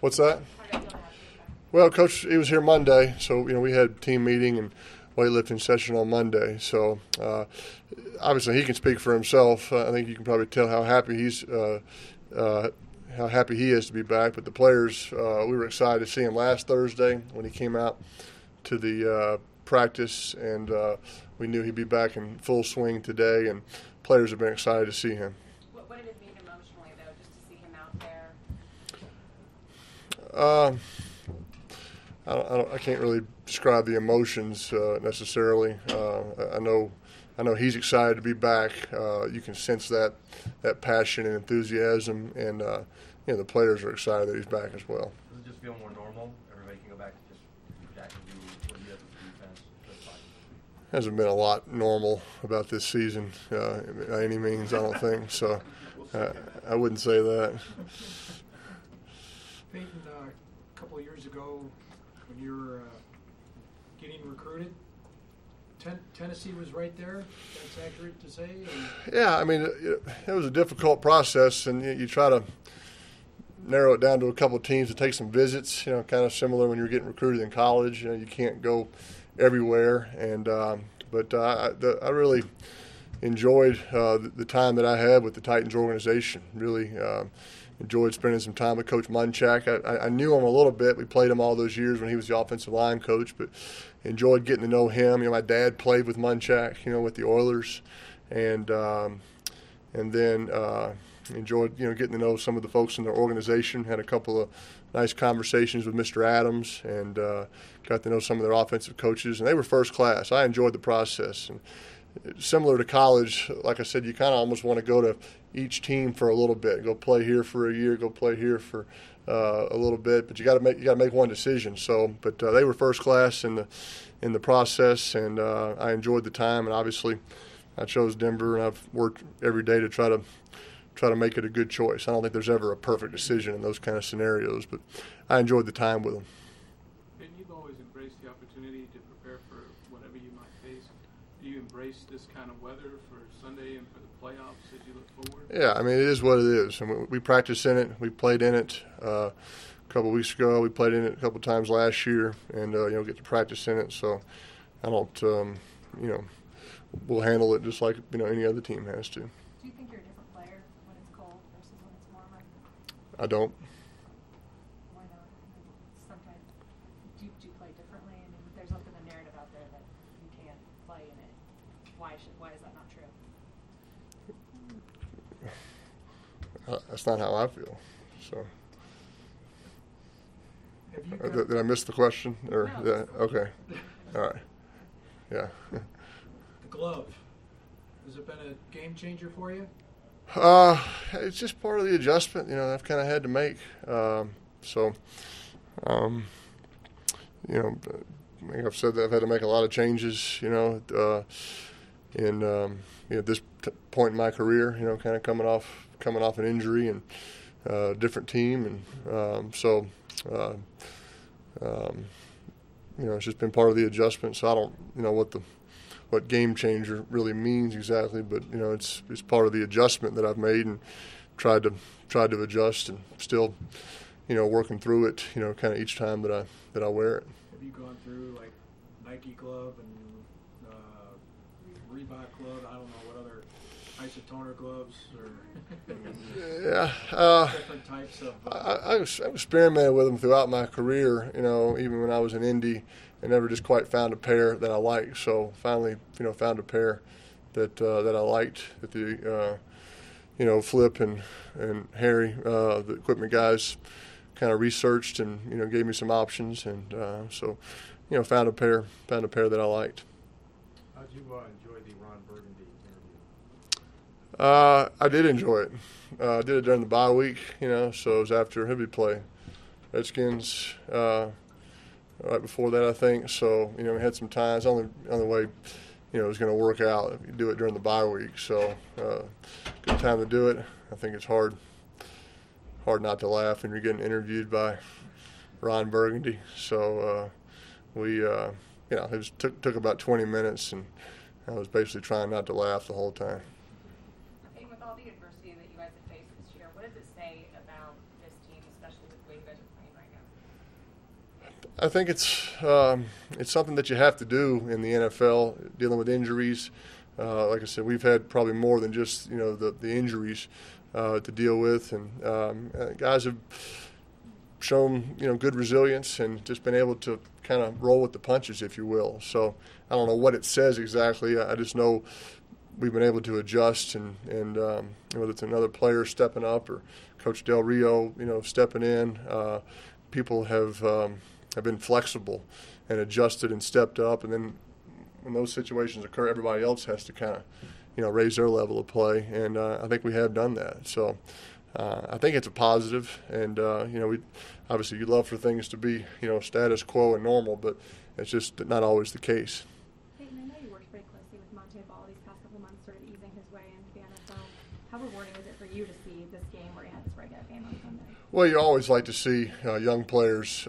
What's that? Well, Coach, he was here Monday, so we had team meeting and weightlifting session on Monday. So obviously he can speak for himself. I think you can probably tell how happy he is to be back. But the players, we were excited to see him last Thursday when he came out to the practice, and we knew he'd be back in full swing today. And players have been excited to see him. What did it mean emotionally, though, just to see him out there? I can't really describe the emotions necessarily. I know he's excited to be back. You can sense that passion and enthusiasm, and the players are excited that he's back as well. Does it just feel more normal? Everybody can go back to just Jack and do what you have to defense? Hasn't been a lot normal about this season by any means, I don't think. So I wouldn't say that. Peyton, a couple of years ago, when you were getting recruited, Tennessee was right there. That's accurate to say? Yeah, I mean, it was a difficult process, and you try to narrow it down to a couple of teams to take some visits, kind of similar when you're getting recruited in college. You can't go everywhere, but I really enjoyed the time that I had with the Titans organization. Really enjoyed spending some time with Coach Munchak. I knew him a little bit. We played him all those years when he was the offensive line coach, but enjoyed getting to know him. My dad played with Munchak, with the Oilers, and then enjoyed getting to know some of the folks in the organization. Had a couple of nice conversations with Mr. Adams, and got to know some of their offensive coaches, and they were first class. I enjoyed the process. And similar to college, like I said, you kind of almost want to go to each team for a little bit. Go play here for a year. Go play here for a little bit. But you got to make one decision. So, but they were first class in the process, and I enjoyed the time. And obviously, I chose Denver, and I've worked every day to try to make it a good choice. I don't think there's ever a perfect decision in those kind of scenarios, but I enjoyed the time with them. And you've always embraced the opportunity to prepare for whatever you might face. Do you embrace this kind of weather for Sunday and for the playoffs as you look forward? Yeah, I mean, it is what it is. I mean, we practice in it. We played in it a couple of weeks ago. We played in it a couple of times last year, and get to practice in it. So I don't, we'll handle it just like any other team has to. Do you think you're a different player when it's cold versus when it's warmer? I don't. Why not? Sometimes do you play differently? I mean, there's often a narrative out there that you can't play in it. Why is that not true? That's not how I feel. So, Have you did I miss the question? Or No. yeah, okay, all right, yeah. the glove? Has it been a game changer for you? It's just part of the adjustment, I've kind of had to make. I've said that I've had to make a lot of changes, in this point in my career, kind of coming off an injury and different team, and it's just been part of the adjustment. So I don't know what game changer really means exactly, but it's part of the adjustment that I've made and tried to adjust, and still working through it, kind of each time that I wear it. Have you gone through like Nike glove and Reebok glove? I don't know what other isotoner gloves or yeah, different types of. I've experimented with them throughout my career. Even when I was in Indy, I never just quite found a pair that I liked. So finally, found a pair that I liked. That the Flip and Harry, the equipment guys, kind of researched and gave me some options, and so found a pair that I liked. How'd you enjoy the Ron Burgundy interview? I did enjoy it. I did it during the bye week, so it was after who did we play? Redskins right before that, I think. So, we had some time. It's the only way, it was going to work out if you do it during the bye week. So, good time to do it. I think it's hard not to laugh when you're getting interviewed by Ron Burgundy. So, it took about 20 minutes, and I was basically trying not to laugh the whole time. And with all the adversity that you guys have faced this year, what does it say about this team, especially with the way you guys are playing right I think it's something that you have to do in the NFL, dealing with injuries. Like I said, we've had probably more than just the injuries to deal with, and guys have shown good resilience and just been able to kind of roll with the punches, if you will. So I don't know what it says exactly. I just know we've been able to adjust, and whether it's another player stepping up or Coach Del Rio, stepping in, people have been flexible and adjusted and stepped up, and then when those situations occur, everybody else has to kind of raise their level of play, and I think we have done that. So I think it's a positive, and we obviously you love for things to be status quo and normal, but it's just not always the case. Peyton, I know you worked very closely with Monte Ball these past couple months, sort of easing his way into the NFL. How rewarding was it for you to see this game where he had this regular game on Sunday? Well, you always like to see young players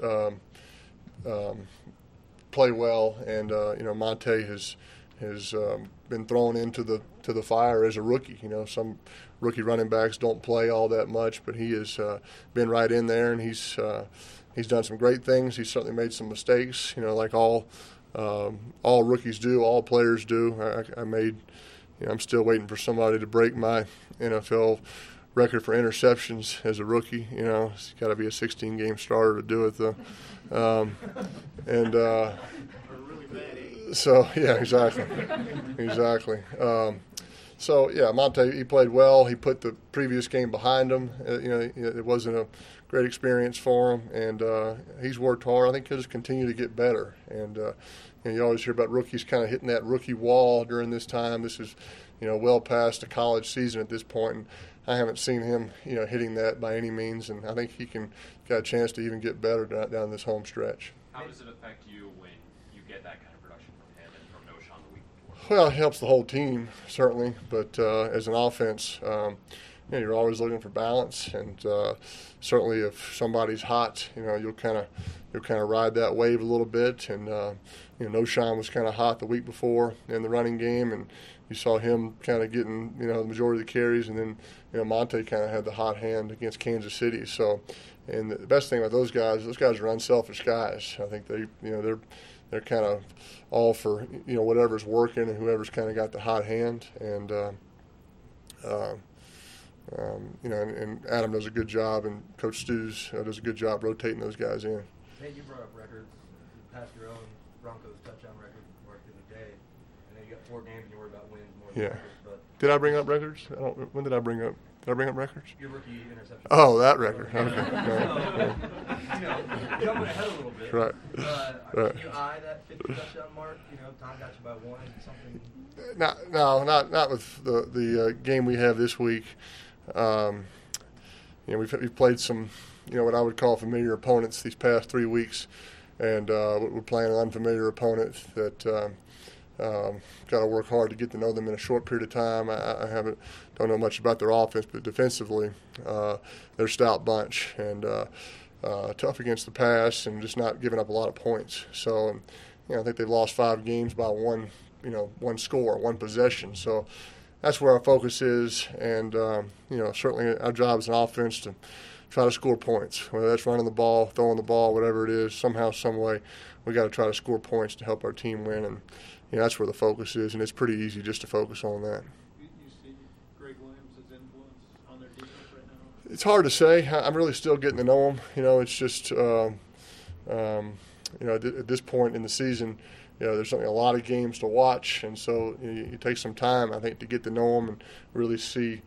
play well, and Monte has been thrown into the fire as a rookie. Some rookie running backs don't play all that much, but he has been right in there, and he's done some great things. He's certainly made some mistakes, like all rookies do, all players do. I'm still waiting for somebody to break my NFL record for interceptions as a rookie. It's got to be a 16-game starter to do it, though. So yeah, exactly. So yeah, Monte, he played well. He put the previous game behind him. It wasn't a great experience for him, and he's worked hard. I think he'll just continue to get better. And you always hear about rookies kind of hitting that rookie wall during this time. This is well past the college season at this point, and I haven't seen him hitting that by any means. And I think he got a chance to even get better down this home stretch. How does it affect you when you get that kind of production from him and from Noshawn the week before? Well, it helps the whole team, certainly. But as an offense, you're always looking for balance. And certainly if somebody's hot, you'll kind of ride that wave a little bit. And, Noshawn was kind of hot the week before in the running game. And you saw him kind of getting, the majority of the carries. And then, Monte kind of had the hot hand against Kansas City. So, and the best thing about those guys are unselfish guys. I think they're kind of all for whatever's working and whoever's kind of got the hot hand, and and Adam does a good job, and Coach Stews does a good job rotating those guys in. Hey, you brought up records. You passed your own Broncos touchdown record mark the other day, and then you got 4 games and you worry about wins more than records. But did I bring up records? When did I bring up? Did I bring up records? Your rookie interception. Oh, that record. Okay. Jumping ahead a little bit. Right. Can you eye that 50 touchdown mark? Tom got you by 1, something. No, not with the game we have this week. We've played some, what I would call familiar opponents these past 3 weeks, and we're playing an unfamiliar opponent that got to work hard to get to know them in a short period of time. I don't know much about their offense, but defensively, they're a stout bunch and tough against the pass and just not giving up a lot of points. So, I think they've lost 5 games by one score, one possession. So that's where our focus is, and certainly our job as an offense to try to score points, whether that's running the ball, throwing the ball, whatever it is. Somehow, some way, we got to try to score points to help our team win, and that's where the focus is, and it's pretty easy just to focus on that. You see Greg Williams' influence on their defense right now? It's hard to say. I'm really still getting to know him. It's just at this point in the season, there's certainly a lot of games to watch, and so you take some time, I think, to get to know them and really see,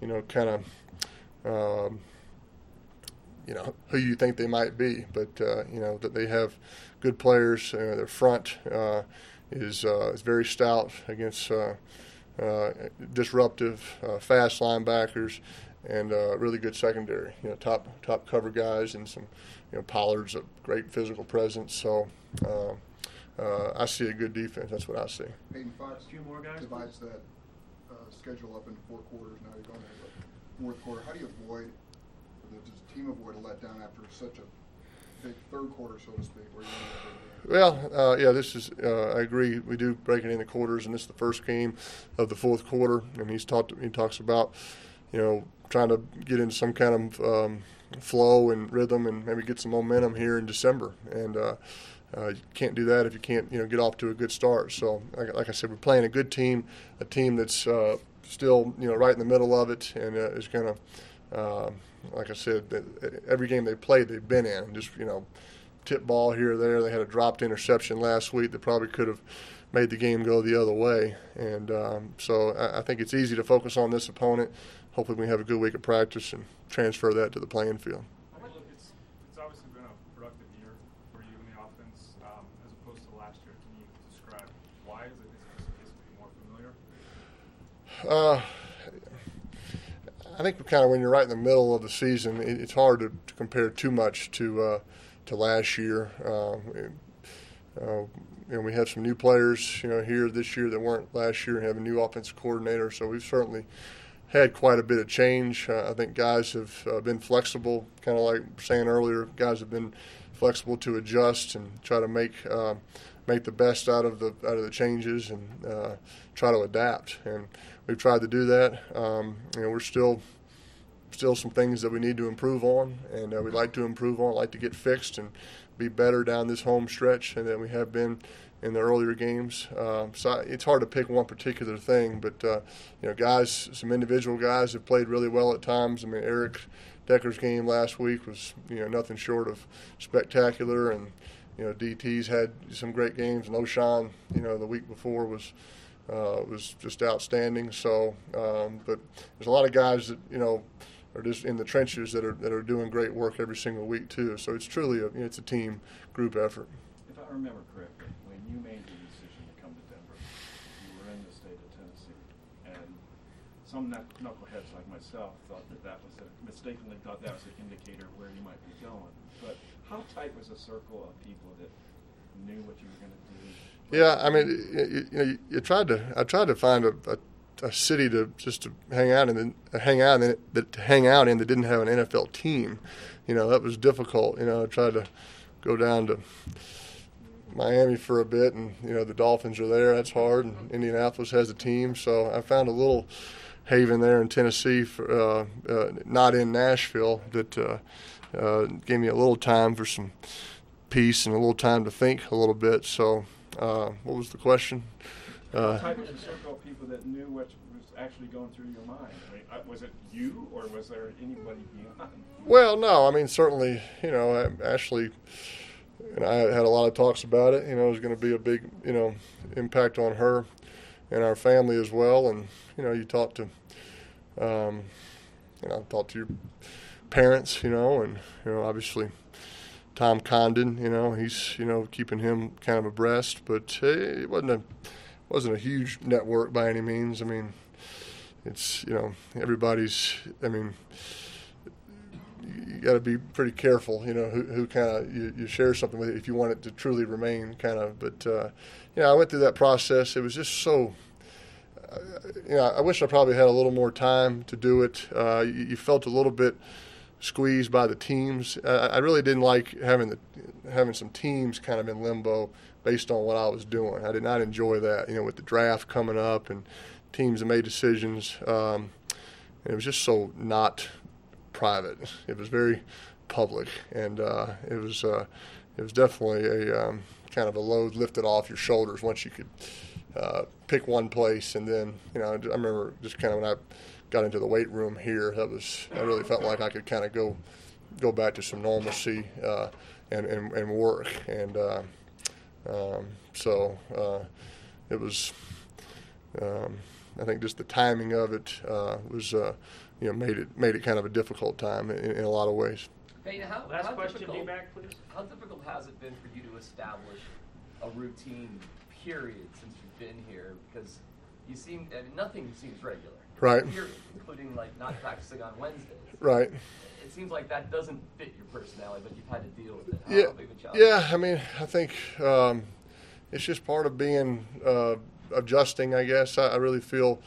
who you think they might be. But that they have good players. Their front is very stout against disruptive, fast linebackers, and really good secondary. Top cover guys, and some Pollard's a great physical presence. So. I see a good defense. That's what I see. Peyton Fox, 2 more guys, divides that schedule up into 4 quarters. Now you're going to the 4th quarter. How do you avoid, or does the team avoid a letdown after such a big 3rd quarter, so to speak, where you're Well, this is. I agree. We do break it into quarters, and this is the first game of the 4th quarter. And he talks about, trying to get into some kind of flow and rhythm and maybe get some momentum here in December. And you can't do that if you can't, get off to a good start. So, like I said, we're playing a good team, a team that's still, right in the middle of it, and is going to, like I said, every game they played, they've been in. Just, tip ball here or there. They had a dropped interception last week that probably could have made the game go the other way. And so I think it's easy to focus on this opponent. Hopefully we have a good week of practice and transfer that to the playing field. It's obviously been a productive year for you in the offense as opposed to last year. Can you describe why? Is it just more familiar? I think kind of when you're right in the middle of the season, it's hard to compare too much to last year. We have some new players, here this year that weren't last year, and have a new offensive coordinator. So we've certainly had quite a bit of change. I think guys have been flexible, kind of like saying earlier. Guys have been flexible to adjust and try to make the best out of the changes and try to adapt. And we've tried to do that. We're still some things that we need to improve on, and we'd like to improve on, like to get fixed and be better down this home stretch than we have been in the earlier games. So it's hard to pick one particular thing, but guys, some individual guys have played really well at times. I mean, Eric Decker's game last week was nothing short of spectacular, and DT's had some great games, and O'Shawn the week before was just outstanding. So, but there's a lot of guys that are just in the trenches that are doing great work every single week too. So it's truly it's a team group effort. If I remember correctly, when you made the decision to come to Denver, you were in the state of Tennessee, and some knuckleheads like myself mistakenly thought that was an indicator of where you might be going. But how tight was a circle of people that knew what you were going to do? Yeah, I mean, I tried to find a city to hang out in that didn't have an NFL team. That was difficult. I tried to go down to Miami for a bit, and the Dolphins are there. That's hard, and Indianapolis has a team. So I found a little haven there in Tennessee, for, not in Nashville, that gave me a little time for some peace and a little time to think a little bit. So what was the question? What type of circle of people that knew what was actually going through your mind? I mean, was it you, or was there anybody beyond? Well, no. I mean, certainly, Ashley and I had a lot of talks about it. It was going to be a big, impact on her and our family as well. And, you talk to, talk to your parents, and, obviously Tom Condon, he's, keeping him kind of abreast. But it wasn't a huge network by any means. I mean, it's, everybody's, I mean, you got to be pretty careful, who kind of you share something with if you want it to truly remain kind of. But, I went through that process. It was just so, I wish I probably had a little more time to do it. You felt a little bit squeezed by the teams. I really didn't like having some teams kind of in limbo based on what I was doing. I did not enjoy that, with the draft coming up and teams that made decisions. It was just so not private. It was very public, and it was definitely a kind of a load lifted off your shoulders once you could pick one place. And then, I remember just kind of when I got into the weight room here, I really felt like I could kind of go back to some normalcy and work. And so it was, I think just the timing of it was, made it kind of a difficult time in a lot of ways. Peyton, Last question, D-Mac, please. How difficult has it been for you to establish a routine, period, since you've been here? Because nothing seems regular. Right. Period, including not practicing on Wednesdays. Right. It seems like that doesn't fit your personality, but you've had to deal with it. Yeah. How big a challenge? Yeah. I mean, I think it's just part of being adjusting. I guess I really feel.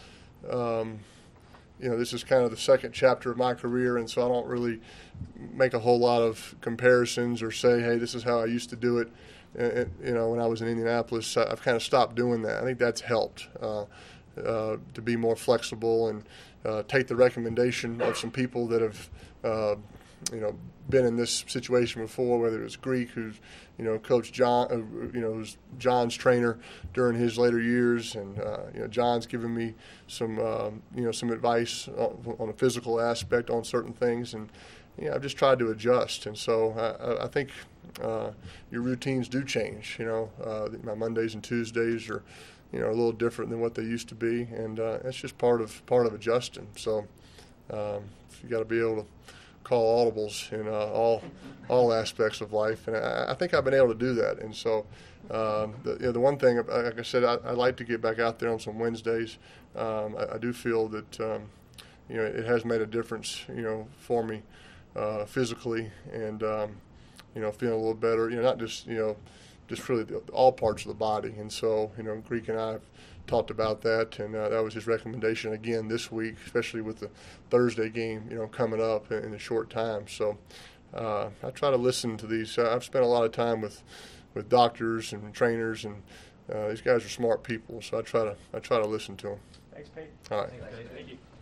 This is kind of the second chapter of my career, and so I don't really make a whole lot of comparisons or say, hey, this is how I used to do it. When I was in Indianapolis, I've kind of stopped doing that. I think that's helped to be more flexible and take the recommendation of some people that have been in this situation before, whether it's Greek, who's Coach John, who's John's trainer during his later years, and John's given me some some advice on a physical aspect on certain things, and I've just tried to adjust. And so I think your routines do change. My Mondays and Tuesdays are a little different than what they used to be, and that's just part of adjusting. So you got to be able to call audibles in all aspects of life, and I think I've been able to do that. And so the one thing, like I said, I like to get back out there on some Wednesdays. I do feel that it has made a difference for me physically, and feeling a little better. Not just really all parts of the body. And so Greek and I have talked about that, and that was his recommendation again this week, especially with the Thursday game coming up in a short time. So I try to listen to these. I've spent a lot of time with doctors and trainers, and these guys are smart people, so I try to listen to them. Thanks, Pete. All right. Thank you.